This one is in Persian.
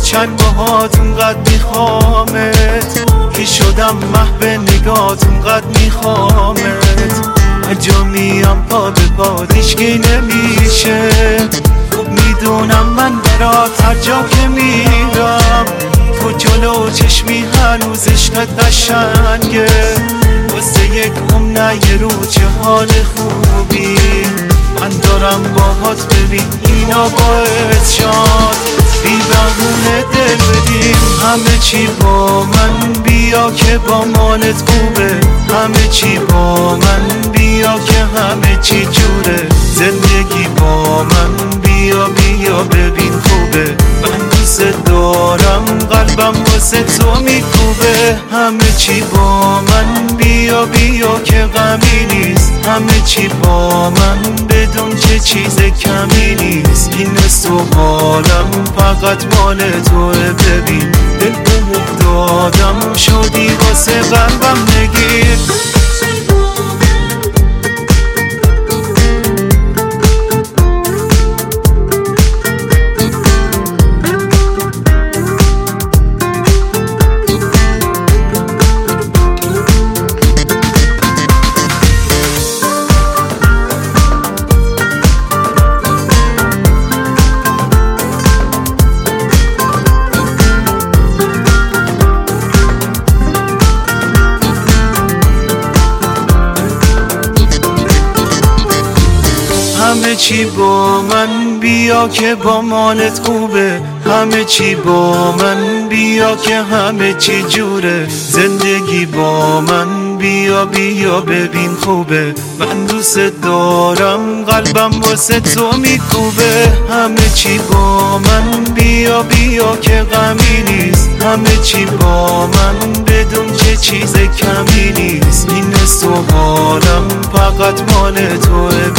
چند باهات اونقدر میخوامت، که شدم محو نگات اونقدر میخوامت. هرجا میام پا به پا هیچکی نمیشه، خوب میدونم من برات هر جا که میرم، تو جلو چشمی هنوز عشقت قشنگه. واسه یک نه یه رو چه حال خوبی، من دارم باهات ببین اینا باعث شد بی بهونه دل بدیم. همه چی با من بیا که با مالت خوبه، همه چی با من بیا که همه چی جوره. زندگی با من بیا بیا ببین خوبه، من دوست دارم قلبم واسه تو میکوبه. همه چی با من بیا بیا که غمی نیست، همه چی با من بدون چه چیز کمی نیست. این تو حالم فقط مال توه، ببین دل بهت دادم شدی واسه قلبم نگیر. همه چی با من بیا که با مالت خوبه، همه چی با من بیا که همه چی جوره. زندگی با من بیا بیا ببین خوبه، من دوست دارم قلبم واسه تو میکوبه. همه چی با من بیا بیا که غمی نیست، همه چی با من بدون چه چیز کمی نیست. این تو حالم فقط مال توه،